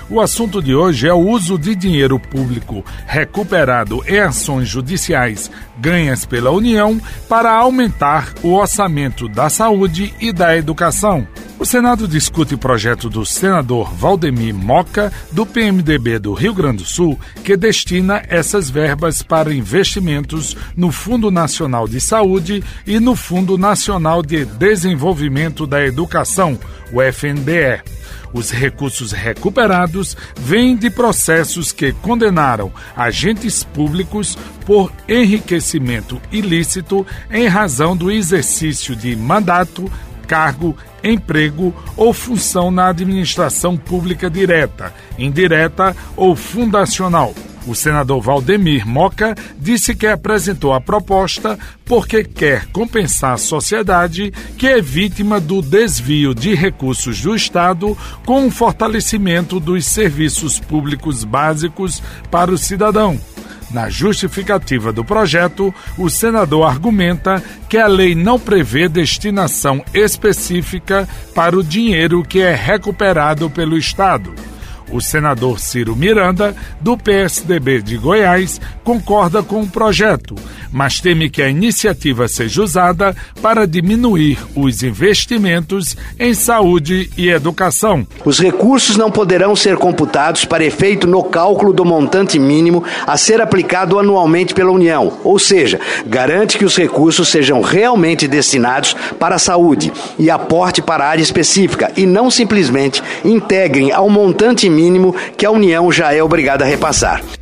O assunto de hoje é o uso de dinheiro público recuperado em ações judiciais ganhas pela União para aumentar o orçamento da saúde e da educação. O Senado discute o projeto do senador Valdemir Moca, do PMDB do Rio Grande do Sul, que destina essas verbas para investimentos no Fundo Nacional de Saúde e no Fundo Nacional de Desenvolvimento da Educação, o FNDE. Os recursos recuperados vêm de processos que condenaram agentes públicos por enriquecimento ilícito em razão do exercício de mandato, cargo, emprego ou função na administração pública direta, indireta ou fundacional. O senador Valdemir Moca disse que apresentou a proposta porque quer compensar a sociedade que é vítima do desvio de recursos do Estado com o fortalecimento dos serviços públicos básicos para o cidadão. Na justificativa do projeto, o senador argumenta que a lei não prevê destinação específica para o dinheiro que é recuperado pelo Estado. O senador Ciro Miranda, do PSDB de Goiás, concorda com o projeto, mas teme que a iniciativa seja usada para diminuir os investimentos em saúde e educação. Os recursos não poderão ser computados para efeito no cálculo do montante mínimo a ser aplicado anualmente pela União, ou seja, garante que os recursos sejam realmente destinados para a saúde e aporte para a área específica e não simplesmente integrem ao montante mínimo que a União já é obrigada a repassar.